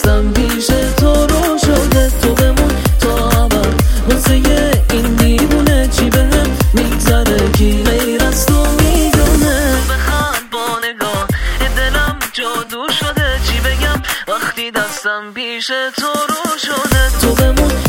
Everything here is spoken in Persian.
دستم پیش تو رو شده، تو بمون تا ابد واسه این دیوونه. چی بهم میگذره کی غیر از تو میدونه؟ بخند با نگاه دلم جادو شده، چی بگم وقتی دستم پیش تو رو شده، تو بمون